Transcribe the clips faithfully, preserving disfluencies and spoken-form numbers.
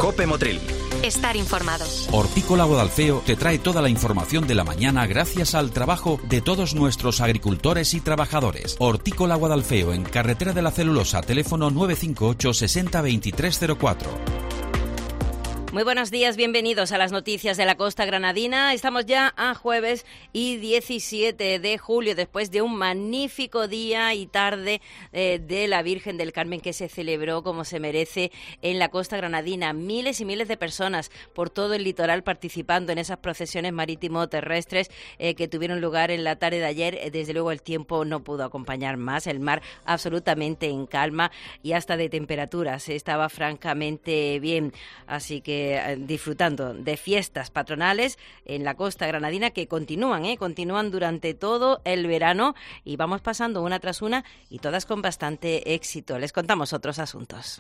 COPE Motril. Estar informados. Hortícola Guadalfeo te trae toda la información de la mañana gracias al trabajo de todos nuestros agricultores y trabajadores. Hortícola Guadalfeo, en Carretera de la Celulosa, teléfono nueve cinco ocho sesenta veintitrés cero cuatro. Muy buenos días, bienvenidos a las noticias de la Costa Granadina. Estamos ya a jueves y diecisiete de julio, después de un magnífico día y tarde eh, de la Virgen del Carmen que se celebró como se merece en la Costa Granadina. Miles y miles de personas por todo el litoral participando en esas procesiones marítimo-terrestres eh, que tuvieron lugar en la tarde de ayer. Desde luego el tiempo no pudo acompañar más, el mar absolutamente en calma y hasta de temperaturas estaba francamente bien, así que disfrutando de fiestas patronales en la Costa Granadina que continúan, ¿eh? continúan durante todo el verano y vamos pasando una tras una y todas con bastante éxito. Les contamos otros asuntos.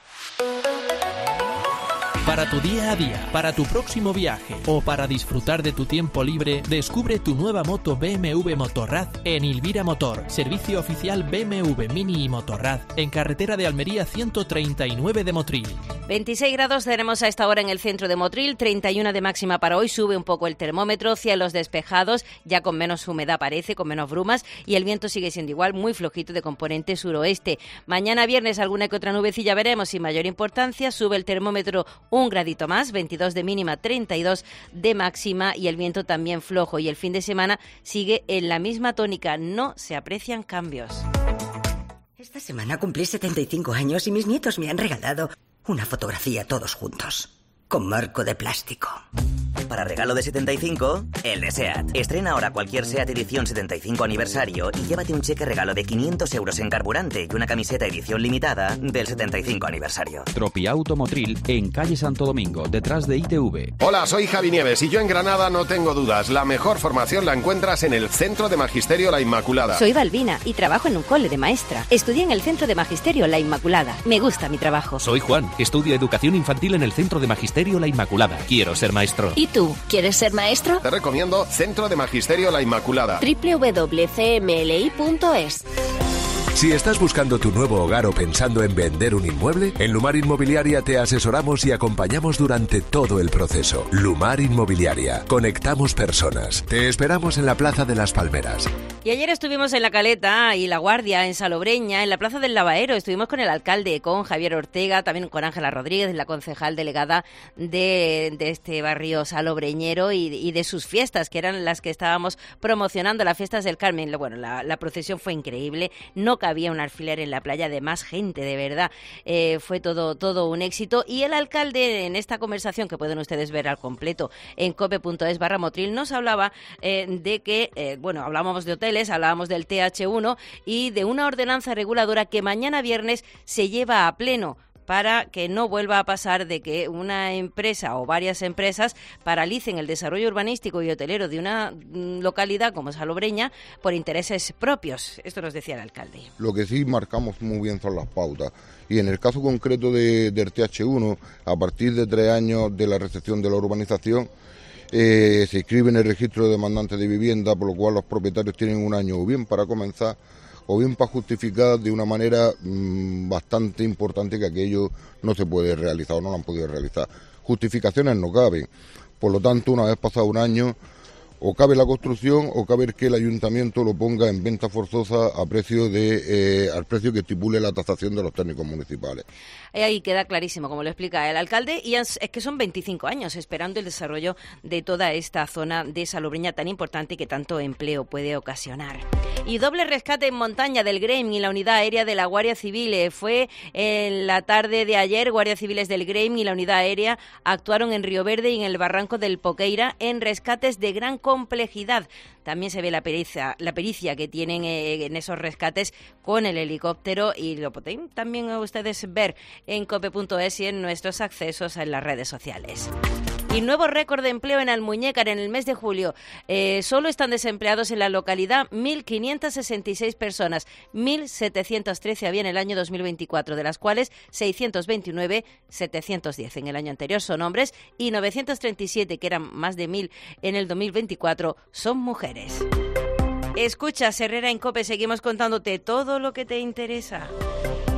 Para tu día a día, para tu próximo viaje o para disfrutar de tu tiempo libre, descubre tu nueva moto B M W Motorrad en Ilvira Motor, servicio oficial B M W Mini y Motorrad en carretera de Almería ciento treinta y nueve de Motril. veintiséis grados tenemos a esta hora en el centro de Motril, treinta y uno de máxima para hoy, sube un poco el termómetro, cielos despejados, ya con menos humedad parece, con menos brumas y el viento sigue siendo igual, muy flojito de componente suroeste. Mañana viernes alguna que otra nubecilla veremos sin mayor importancia, sube el termómetro un gradito más, veintidós de mínima, treinta y dos de máxima y el viento también flojo y el fin de semana sigue en la misma tónica, no se aprecian cambios. Esta semana cumplí setenta y cinco años y mis nietos me han regalado una fotografía todos juntos, con marco de plástico. Para regalo de setenta y cinco, el de SEAT. Estrena ahora cualquier SEAT edición setenta y cinco aniversario y llévate un cheque regalo de quinientos euros en carburante y una camiseta edición limitada del setenta y cinco aniversario. Tropiauto Motril, en calle Santo Domingo, detrás de I T V. Hola, soy Javi Nieves y yo en Granada no tengo dudas. La mejor formación la encuentras en el Centro de Magisterio La Inmaculada. Soy Balbina y trabajo en un cole de maestra. Estudié en el Centro de Magisterio La Inmaculada. Me gusta mi trabajo. Soy Juan. Estudio Educación Infantil en el Centro de Magisterio La Inmaculada. Quiero ser maestro. ¿Y tú? ¿Quieres ser maestro? Te recomiendo Centro de Magisterio La Inmaculada. doble u doble u doble u punto c m l i punto es. Si estás buscando tu nuevo hogar o pensando en vender un inmueble, en Lumar Inmobiliaria te asesoramos y acompañamos durante todo el proceso. Lumar Inmobiliaria. Conectamos personas. Te esperamos en la Plaza de las Palmeras. Y ayer estuvimos en La Caleta y La Guardia, en Salobreña, en la Plaza del Lavaero. Estuvimos con el alcalde, con Javier Ortega, también con Ángela Rodríguez, la concejal delegada de, de este barrio salobreñero y, y de sus fiestas, que eran las que estábamos promocionando, las fiestas del Carmen. Bueno, la, la procesión fue increíble, no había un alfiler en la playa, de más gente, de verdad. Eh, fue todo, todo un éxito. Y el alcalde, en esta conversación que pueden ustedes ver al completo en cope punto es barra Motril, nos hablaba eh, de que, eh, bueno, hablábamos de hoteles, hablábamos del T H uno y de una ordenanza reguladora que mañana viernes se lleva a pleno, para que no vuelva a pasar de que una empresa o varias empresas paralicen el desarrollo urbanístico y hotelero de una localidad como Salobreña por intereses propios. Esto nos decía el alcalde. Lo que sí marcamos muy bien son las pautas. Y en el caso concreto de, del T H uno, a partir de tres años de la recepción de la urbanización, eh, se inscribe en el registro de demandantes de vivienda, por lo cual los propietarios tienen un año o bien para comenzar o bien para justificar de una manera mmm, bastante importante que aquello no se puede realizar o no lo han podido realizar. Justificaciones no caben. Por lo tanto, una vez pasado un año, o cabe la construcción o cabe que el ayuntamiento lo ponga en venta forzosa a precio de eh, al precio que estipule la tasación de los técnicos municipales. Ahí queda clarísimo, como lo explica el alcalde, y es, es que son veinticinco años esperando el desarrollo de toda esta zona de Salobreña tan importante y que tanto empleo puede ocasionar. Y doble rescate en montaña del Grem y la unidad aérea de la Guardia Civil. Eh, fue en la tarde de ayer, Guardias Civiles del Grem y la unidad aérea actuaron en Río Verde y en el barranco del Poqueira en rescates de gran complejidad. También se ve la pericia, la pericia que tienen eh, en esos rescates con el helicóptero y lo pueden también ustedes ver en cope punto es y en nuestros accesos en las redes sociales. Y nuevo récord de empleo en Almuñécar en el mes de julio. Eh, solo están desempleados en la localidad mil quinientas sesenta y seis personas, mil setecientos trece había en el año dos mil veinticuatro, de las cuales seiscientos veintinueve, setecientos diez en el año anterior son hombres y novecientos treinta y siete, que eran más de mil en el dos mil veinticuatro, son mujeres. Escucha, Herrera en COPE, seguimos contándote todo lo que te interesa.